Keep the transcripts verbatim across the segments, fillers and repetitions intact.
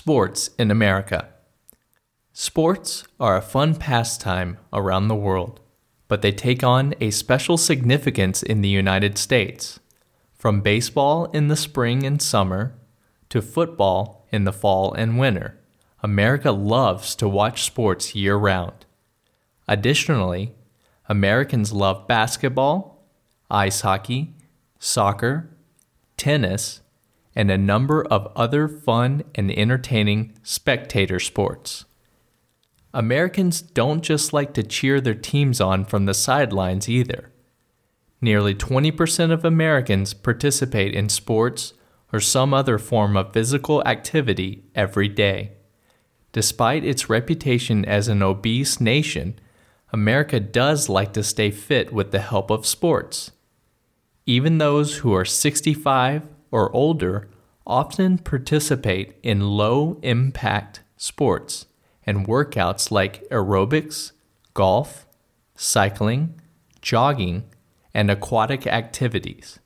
Sports in America. Sports are a fun pastime around the world, but they take on a special significance in the United States. From baseball in the spring and summer to football in the fall and winter, America loves to watch sports year-round. Additionally, Americans love basketball, ice hockey, soccer, tennis, and a number of other fun and entertaining spectator sports. Americans don't just like to cheer their teams on from the sidelines either. Nearly twenty percent of Americans participate in sports or some other form of physical activity every day. Despite its reputation as an obese nation, America does like to stay fit with the help of sports. Even those who are sixty-five or older often participate in low-impact sports and workouts like aerobics, golf, cycling, jogging, and aquatic activities.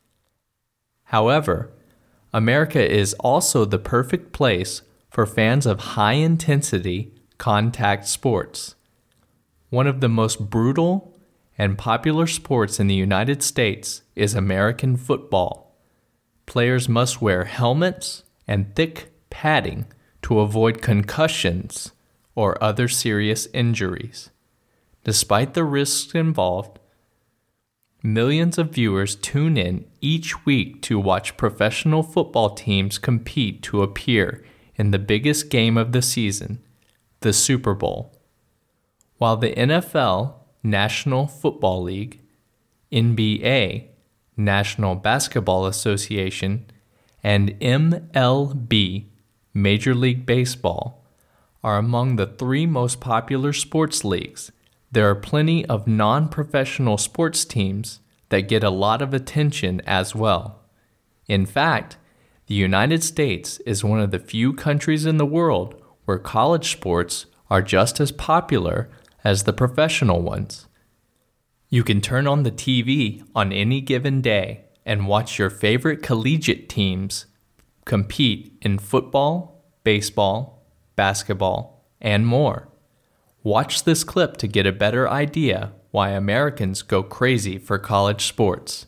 However, America is also the perfect place for fans of high-intensity contact sports. One of the most brutal and popular sports in the United States is American football. Players must wear helmets and thick padding to avoid concussions or other serious injuries. Despite the risks involved, millions of viewers tune in each week to watch professional football teams compete to appear in the biggest game of the season, the Super Bowl. While the N F L, National Football League, N B A, National Basketball Association, and M L B, Major League Baseball, are among the three most popular sports leagues, there are plenty of non-professional sports teams that get a lot of attention as well. In fact, the United States is one of the few countries in the world where college sports are just as popular as the professional ones. You can turn on the T V on any given day and watch your favorite collegiate teams compete in football, baseball, basketball, and more. Watch this clip to get a better idea why Americans go crazy for college sports.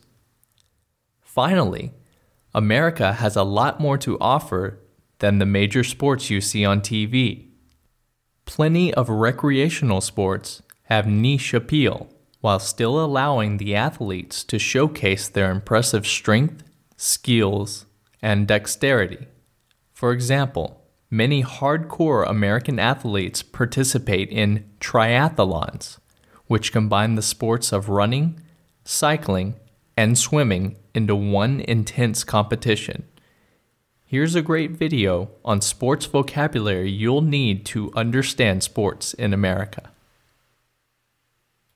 Finally, America has a lot more to offer than the major sports you see on T V. Plenty of recreational sports have niche appeal, while still allowing the athletes to showcase their impressive strength, skills, and dexterity. For example, many hardcore American athletes participate in triathlons, which combine the sports of running, cycling, and swimming into one intense competition. Here's a great video on sports vocabulary you'll need to understand sports in America.